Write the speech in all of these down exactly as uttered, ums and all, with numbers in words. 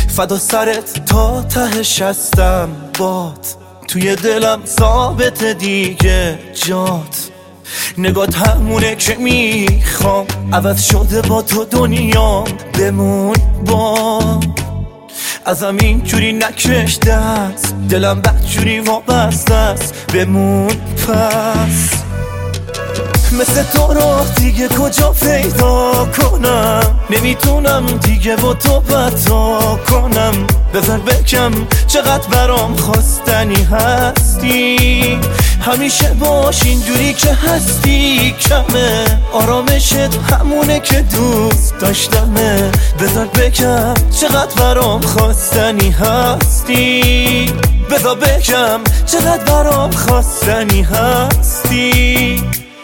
فدا سرت تا تهش هستم بات، توی دلم ثابت دیگه جات. نگات همونه که میخوام، عوض شده با تو دنیام، بمون با ازم اینجوری نکش دست، دلم بدجوری وابسته است، بمون پس. مثل تو رو دیگه کجا پیدا کنم، نمیتونم دیگه با تو بتا کنم. بذار بگم چقدر برام خواستنی هستی، همیشه باش اینجوری که هستی کمه، آرامشت همونه که دوست داشتمه. بذار بگم چقدر برام خواستنی هستی، بذار بگم چقدر برام خواستنی هستی.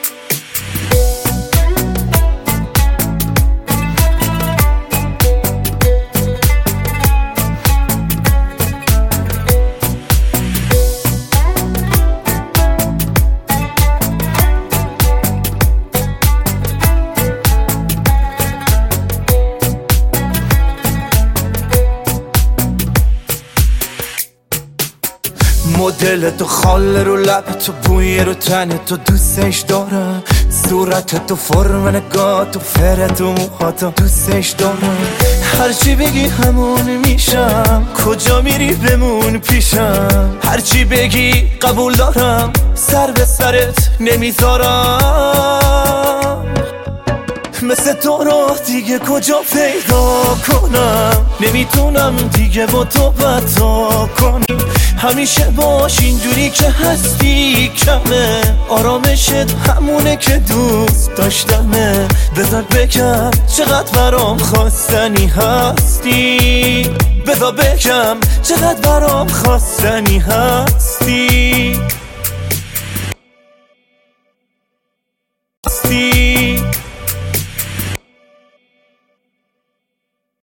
مدل تو خاله رو لب تو، بوی رو تن تو، دوستش دارم. صورت تو، فرم نگاه تو، فر تو، موها تو، دوستش دارم. هرچی بگی همون میشم، کجا میری بمون پیشم. هرچی بگی قبول دارم، سر به سرت نمیذارم. مثل تو رو دیگه کجا پیدا کنم، نمیتونم دیگه با تو بتا کنی. همیشه باش اینجوری که هستی کمه، آرامشت همونه که دوست داشتمه. بذار بگم چقدر برام خواستنی هستی، بذار بگم چقدر برام خواستنی هستی.